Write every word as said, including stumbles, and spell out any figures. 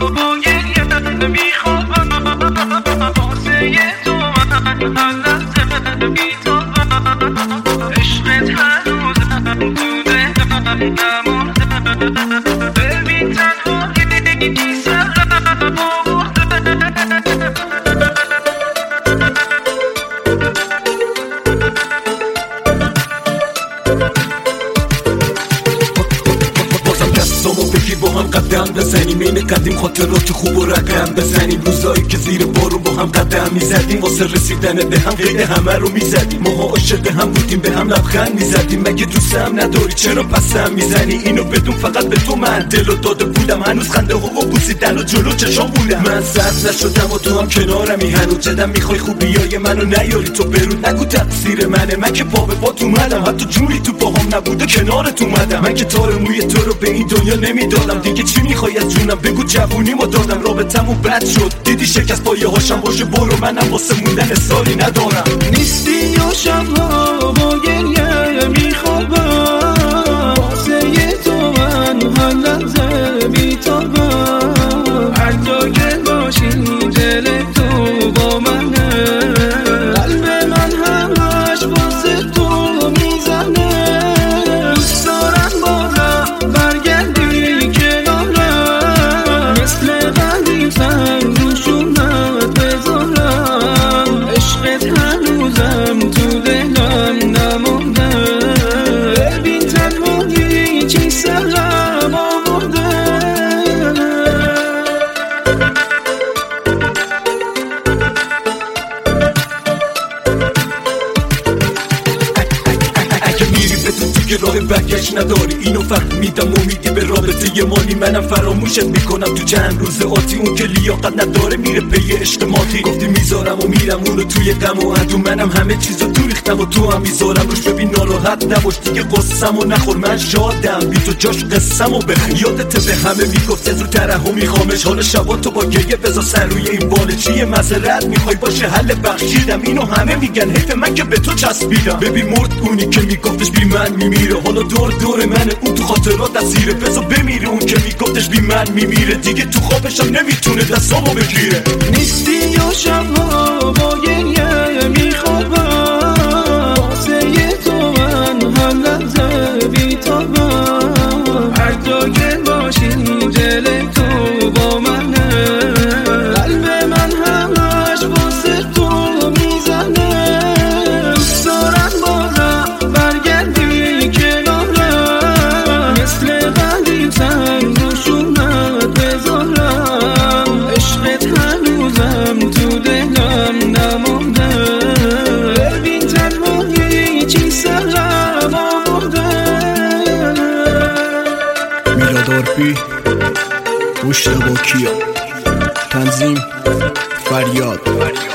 با گریه میخوابم واسه تو من هر لحظه بیتابم عشقت هنوزم تو دلم نمونده ببین تنهایی سرم آورده با هم قدم بزنیم این قدیم خاطرات خوب و رقم بزنیم روزایی که زیر بارون با هم قدم میزدیم واسه رسیدن به هم قید همه رو میزدیم ماها عاشق هم بودیم به هم لبخند میزدیم مگه دوستم نداری چرا پسم میزنی اینو بدون فقط به تو من دلو داده بودم هنوز خنده ها و بوسیدن و جلو چشام بودم من سرد نشدم و تو هم کنارمی هنوز جدم میخوای خوبیای منو نیاری تو برود نگو تقصیر منه من که پا به پات اومدم حتی جوری تو باهم نبوده کنارت اومدم من که تار موی تو رو به این دنیا نمیدادم دیگه چی میخوای از جونم بگو جوونیمو دادم رابطمون بد شد دیدی شکست پایه هاشم باشه برو منم واسه موندن سالی ندارم نیستی یا شبها با گریه میخوابم واسه تو من هر لحظه بیتابم هر جا که باشی دل تو با منه قلب من همش واسه تو میزنه دوست دارم بارم برگردی کنارم مثل قدیم سر روشونت بذارم عشقت هنوزم تو دلم نمونده ببین تنهایی چی سرم آورده که راه برگشت نداری اینو فهمیدم امیدی به رابطه ی مانی منم فراموشت میکنم تو چند روز آتی اون که لیاقت نداره میره پی عشق ماتی گفتی میذارم و میرم اونو توی غم و عدو منم همه چیزو تو ریختم و تو هم میذارم روش ببین ناراحت نباش دیگه قصم و نخور من شادم بی تو جاش قصم و بخون یادت به همه میگفت از رو ترحم میخوامش حالا شبا تو با گریه بذار سر روی این باله چیه معذرت میخوای باشه حل بخشیدم اینو همه میگن حیف من که به تو چسبیدم ببین مرد اونی که میگفتش بی من میمیره حالا دور دور منه اون تو خاطرات اسیره بذار بمیره اون که میگفتش بی من میمیره دیگه تو خوابشم نمیتونه دستامو بگیره نیستی یا شبها با گریه میخوابم واسه تو من هر لحظه بیتابم هر جا که باشی دل تو با منه قلب من همش واسه تو میزنه دوست دارم بارم برگردی کنارم مثل قدیم سر روشونت بذارم عشقت هنوزم تو دلم نمونده ببین تنهایی چی سرم آورده میلاد عرفی مشتبه کیا تنظیم فریاد